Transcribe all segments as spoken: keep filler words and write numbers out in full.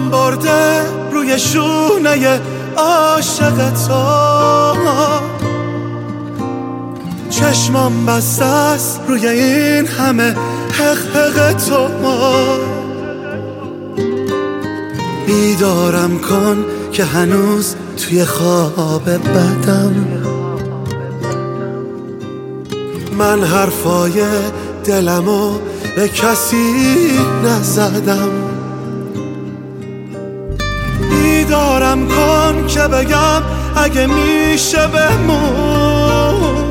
پام برده روی شونه عاشق تو، چشمام بسته است روی این همه حق حق تو. بیدارم کن که هنوز توی خواب بدم، من حرفای دلمو به کسی نزدم. بیدارم کن که بگم اگه میشه بمون،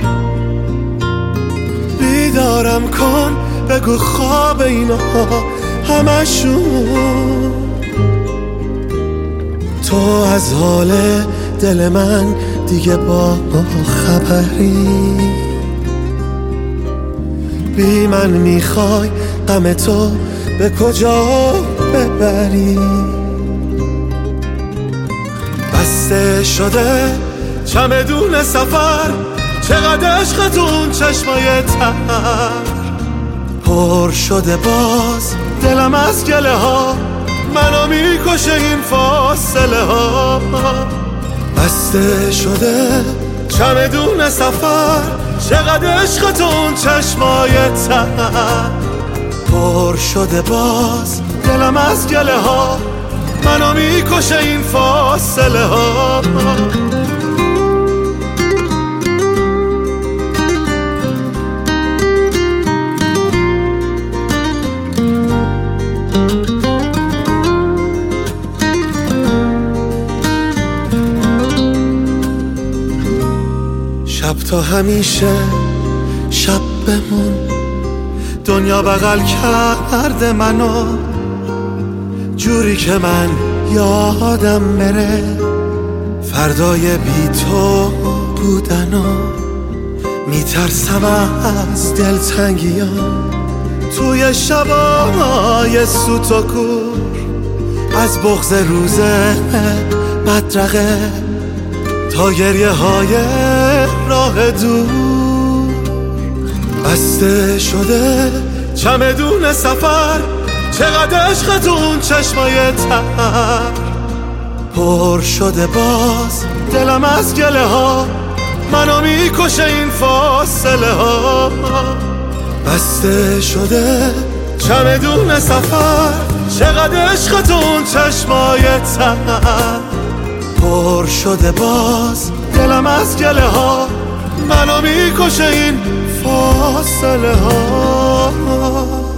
بیدارم کن بگو خواب اینا همشون. تو از حال دل من دیگه با خبری، بی من میخوای غم تو به کجا ببری. بسته شده چمدون سفر، چقدر عشقتون چشمای تر، پر شده باز دلم از گله ها، منو میکشه این فاصله ها. بسته شده چمدون سفر، چقدر عشقتون چشمای تر، پر شده باز دلم از گله ها، منو میکشه این فاصله ها. شب تا همیشه شب بمون، دنیا بغل کرده منو جوری که من یادم بره فردای بی تو بودنو. میترسم از دلتنگیام توی شبای سوت و کور، از بغض روز بدرقه تا گریه های راه دور. بسته شده چمدون سفر، چقدر عشقتون چشمای تر، پر شده باز دلم از گله ها، منو میکشه این فاصله ها. بسته شده چمدون سفر، چقدر عشقتون چشمای تر، پر شده باز دلم از گله ها، منو میکشه این فاصله ها.